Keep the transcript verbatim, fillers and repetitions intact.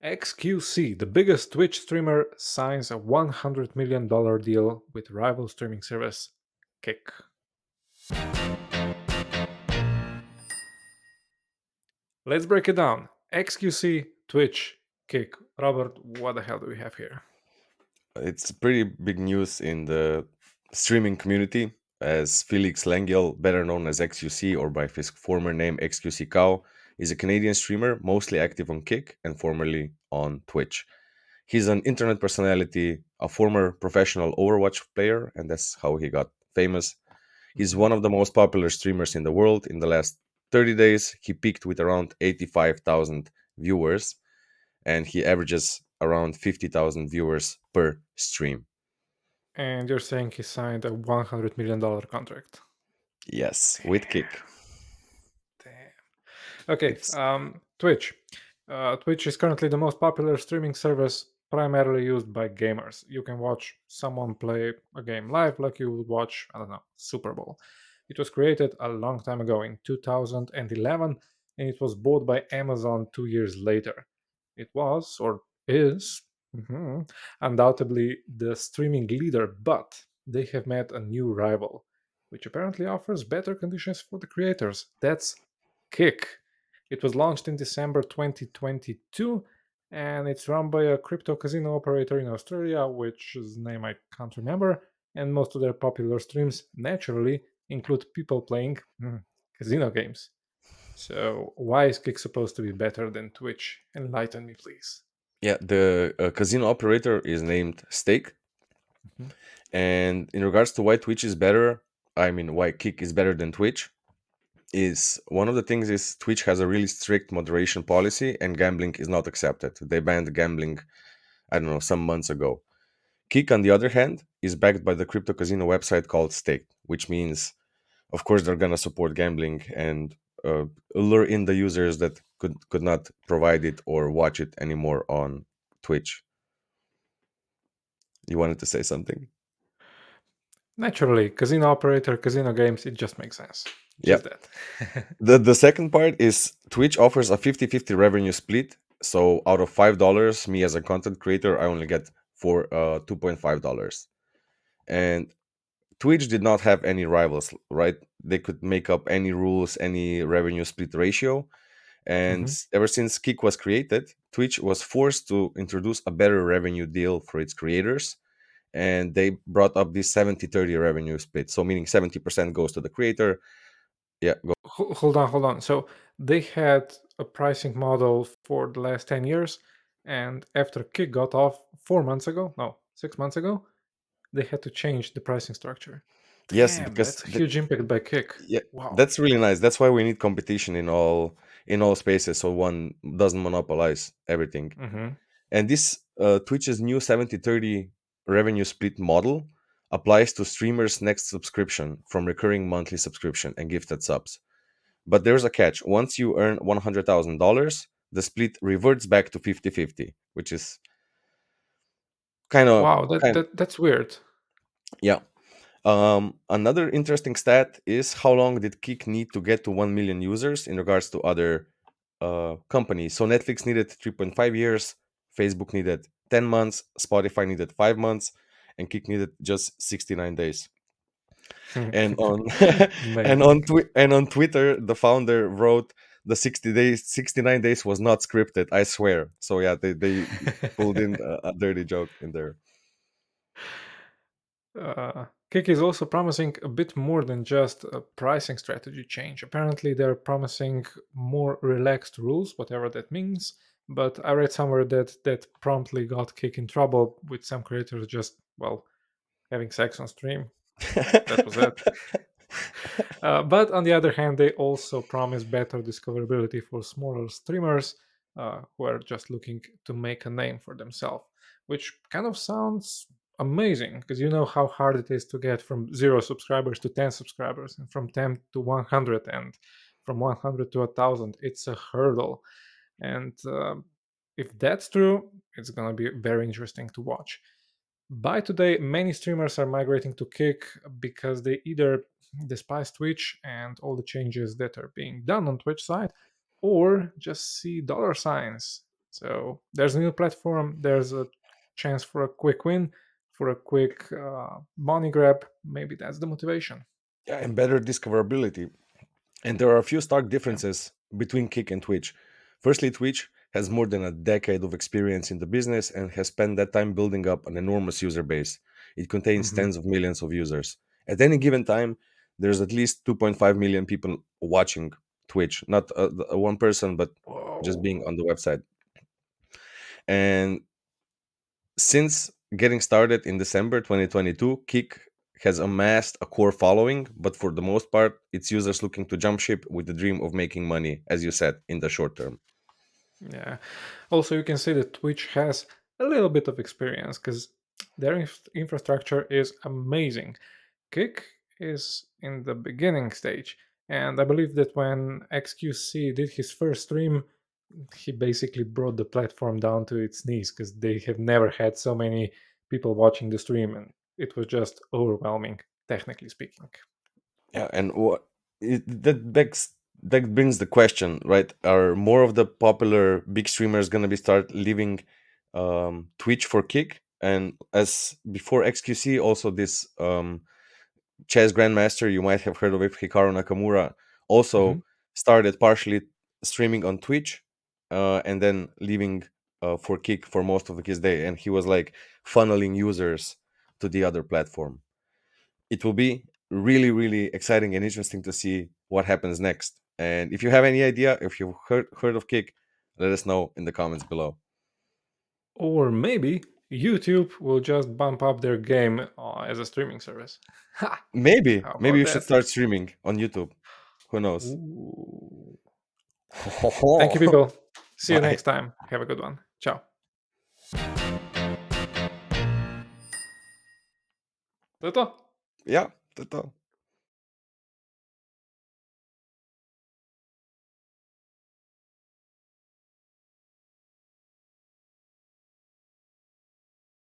X Q C, the biggest Twitch streamer, signs a one hundred million dollars deal with rival streaming service Kick. Let's break it down. X Q C, Twitch, Kick. Robert, what the hell do we have here? It's pretty big news in the streaming community, as Felix Lengyel, better known as X Q C or by his former name X Q C Cow, is a Canadian streamer mostly active on Kick and formerly on Twitch. He's an internet personality, a former professional Overwatch player, and that's how he got famous. He's Mhm. one of the most popular streamers in the world. In the last thirty days, he peaked with around eighty-five thousand viewers, and he averages around fifty thousand viewers per stream. And you're saying he signed a one hundred million dollars contract. Yes, with Damn. Kick. Damn. Okay, It's um, Twitch. Uh, Twitch is currently the most popular streaming service primarily used by gamers. You can watch someone play a game live like you would watch, I don't know, Super Bowl. It was created a long time ago in two thousand eleven and it was bought by Amazon two years later. It was, or is, mhm, undoubtedly the streaming leader, but they have met a new rival, which apparently offers better conditions for the creators. That's Kick. It was launched in December twenty twenty-two and it's run by a crypto casino operator in Australia, which is name I can't remember. And most of their popular streams naturally include people playing mm, casino games. So, why is Kick supposed to be better than Twitch? Enlighten me, please. yeah, the uh, casino operator is named Stake, Mhm. and in regards to why Twitch is better, I mean why Kick is better than Twitch, is one of the things is Twitch has a really strict moderation policy and gambling is not accepted. They banned gambling, I don't know, some months ago. Kick, on the other hand, is backed by the crypto casino website called Stake, which means, of course, they're gonna support gambling and uh, lure in the users that could could not provide it or watch it anymore on Twitch. You wanted to say something? Naturally, casino operator, casino games, it just makes sense. Yeah. Just that. The the second part is Twitch offers a fifty-fifty revenue split. So out of five dollars, me as a content creator, I only get for uh two point five dollars. And Twitch did not have any rivals, right? They could make up any rules, any revenue split ratio. And Mhm. s- ever since Kick was created, Twitch was forced to introduce a better revenue deal for its creators. And they brought up this seventy thirty revenue split. So meaning seventy percent goes to the creator. Yeah, go. Ho- Hold on, hold on. So they had a pricing model for the last ten years, and after Kick got off four months ago, no, six months ago, they had to change the pricing structure. Yes, Damn, because that's a th- huge impact by Kick. yeah, Wow. that's really nice. That's why we need competition in all in all spaces so one doesn't monopolize everything. Mm-hmm. And this uh, Twitch's new seventy thirty revenue split model applies to streamers' next subscription from recurring monthly subscription and gifted subs. But there's a catch. Once you earn one hundred thousand dollars the split reverts back to fifty-fifty, which is kind of Wow, that, kind that that's weird. yeah. Um, another interesting stat is how long did Kick need to get to one million users in regards to other uh, companies. So Netflix needed three point five years, Facebook needed ten months, Spotify needed five months, and Kick needed just sixty-nine days. And on and Amazing. on twi- and on Twitter, the founder wrote the sixty days, sixty-nine days was not scripted. I swear. So yeah, they they pulled in a, a dirty joke in there. Uh, Kick is also promising a bit more than just a pricing strategy change. Apparently, they're promising more relaxed rules, whatever that means. But I read somewhere that that promptly got Kick in trouble with some creators just, well, having sex on stream. That was it. Uh, but on the other hand, they also promise better discoverability for smaller streamers uh, who are just looking to make a name for themselves, which kind of sounds amazing because you know how hard it is to get from zero subscribers to ten subscribers and from ten to one hundred and from one hundred to one thousand. It's a hurdle. And um if that's true, it's going to be very interesting to watch. By today, many streamers are migrating to Kick because they either despise Twitch and all the changes that are being done on Twitch side, or just see dollar signs. So there's a new platform, there's a chance for a quick win, for a quick uh, money grab. Maybe that's the motivation. Yeah, and better discoverability. And there are a few stark Yeah. differences between Kick and Twitch. Firstly, Twitch has more than a decade of experience in the business and has spent that time building up an enormous user base. It contains Hmm. tens of millions of users. At any given time, there's at least two point five million people watching Twitch, not uh, the- uh, one person, but just being Whoa. on the website. And since getting started in December twenty twenty-two, Kick has amassed a core following, but for the most part, it's users looking to jump ship with the dream of making money, as you said, in the short term. Yeah. Also, you can see that Twitch has a little bit of experience because their inf- infrastructure is amazing. Kick is in the beginning stage, and I believe that when X Q C did his first stream, he basically brought the platform down to its knees because they have never had so many people watching the stream, and it was just overwhelming, technically speaking. Yeah, and what it, that begs that brings the question, right? Are more of the popular big streamers going to be start leaving um, Twitch for Kick? And as before X Q C, also this um, chess grandmaster, you might have heard of it, Hikaru Nakamura, Hmm. also started partially streaming on Twitch, uh, and then leaving uh, for Kick for most of his day, and he was like funneling users to the other platform. It will be really, really exciting and interesting to see what happens next. And if you have any idea, if you've heard heard of Kick, let us know in the comments below. Or maybe YouTube will just bump up their game uh, as a streaming service. Ha! Maybe, How maybe about you should that? start streaming on YouTube. Who knows? Ooh. Thank you, people. See you Bye. next time. Have a good one. Ciao. To to. Ja, totaal.